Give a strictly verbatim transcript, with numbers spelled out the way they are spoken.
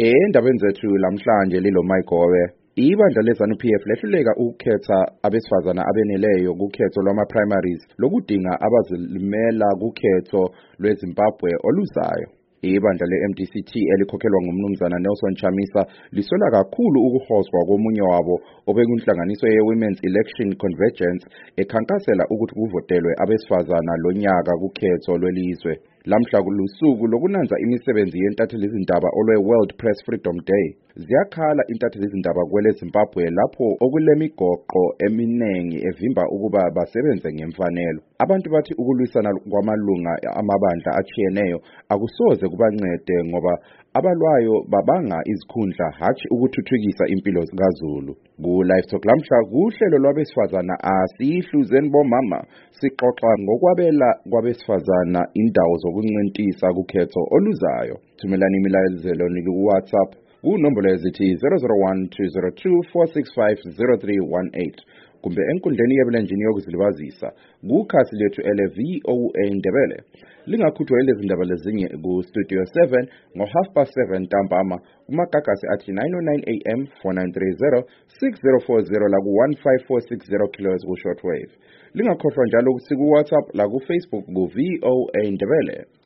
Endabeni zethu lamhlanje lilo Mayigobe. Ibandla leZANU P F lehluleka ukukhetha abesifazana abeneleyo kukhetho lwama primaries lokudinga abazilimela kukhetho lweZimbabwe oluzayo. Ibandla le-M D C T elikhokhelwa ngumnumzana Nelson Chamisa lisola kakhulu ukuhozwa komunye wabo obekunhlanganiso ye-Women's Election Convergence ekhankasela ukuthi kuvotelwe abesifazana lonyaka kukhetho lwelizwe. Lamhla kulusuku lokunanza imisebenzi yentatheli izindaba olwe-World Press Freedom Day. Ziyakhala intatheli izindaba kwele Zimbabwe lapho okulemigoqo eminengi evimba ukuba basebenze ngemfanelo. Abantu bathi ukulwisana kwamalunga amabandla achiyeneyo akusoze kubancede ngoba abalwayo babanga izikhundla hathi ukuthuthukisa impilo kaZulu. Ku Live Talk lamhla kuhlelo lwabesifazana asihluzeni bomama sixoxa ngokwabela kwabesifazana indawo zokuncintisa kukhetho oluzayo. Thumelani imilayezelo ku WhatsApp ku nombolo ezithi zero zero one two zero two four six five zero three one eight kumbe enkundleni yebulenjini yokuzilibazisa kukhasi lethu ele V O A Ndebele. Lingakhuthwa lezi ndaba lezinye ku Studio seven ngo half past seven ntambama kumagagasi athi nine oh nine A M four nine three zero six zero four zero la ku one five four six zero kilohertz ku shortwave. Lingakhohlwa njalo ukuthi ku WhatsApp la ku Facebook ku V O A Ndebele.